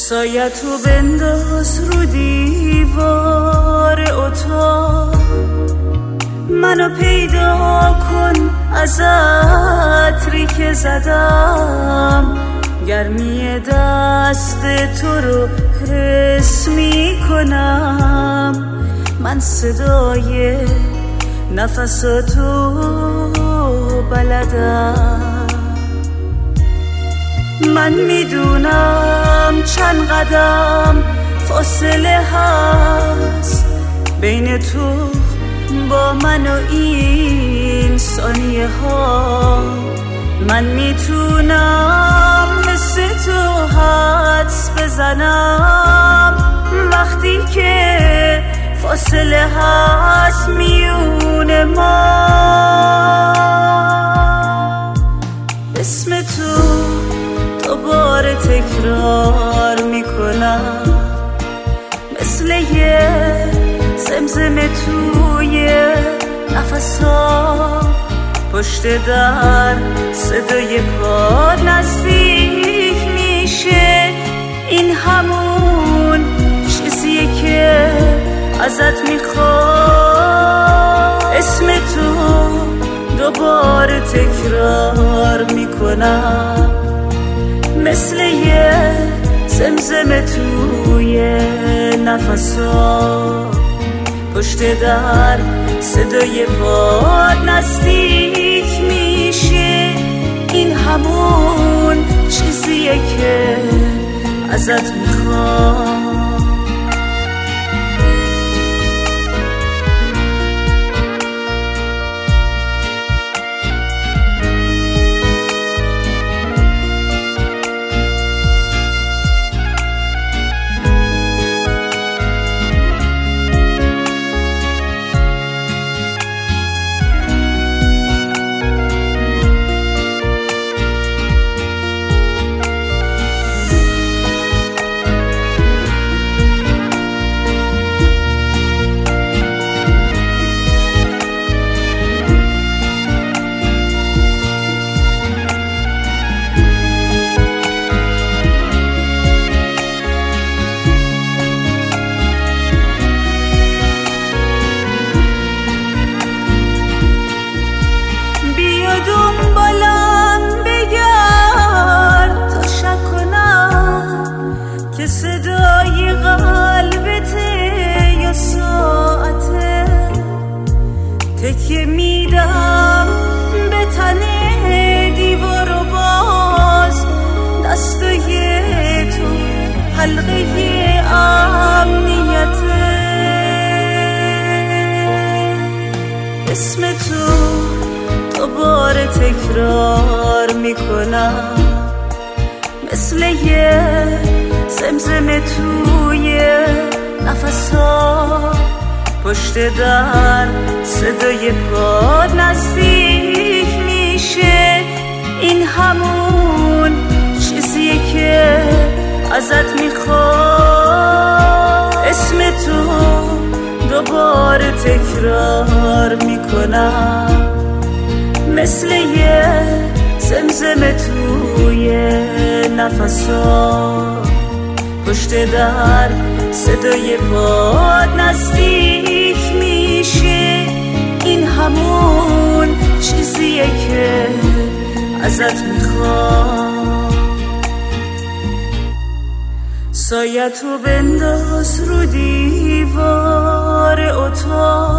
سایه تو بنداز رو دیوار اتاق، منو پیدا کن از عطری که زدم، گرمی دست تو رو حس می کنم، من صدای نفساتو بلدم، من میدونم چند قدم فاصله هست بین تو با من و این ثانیه ها، من میتونم مثل تو حدس بزنم وقتی که فاصله هست میون ما، اسم تو دوباره تکرار میکنم مثل یه زمزمه توی نفسا، پشت در صدای پا نزدیک میشه، این همون چیزیه که ازت میخوام، اسم تو دوباره تکرار میکنم مثل یه زمزمه توی نفسا، پشت در صدای پاد نزدیک میشه، این همون چیزیه که ازت میخوام. صدای قلبته یا ساعته، تکیه میدم به تنه دیوار و باز دستای تو حلقه امنیته، اسم تو دوباره تکرار میکنم مثل یه زمزمه توی نفسا، پشت در صدای پا نزدیک میشه، این همون چیزیه که ازت میخوام، اسم تو دوباره تکرار میکنم مثل یه زمزمه توی نفسا، پشت در صدای پاد نزدیک میشه، این همون چیزیه که ازت میخوام. سایه تو بنداز رو دیوار اتاق،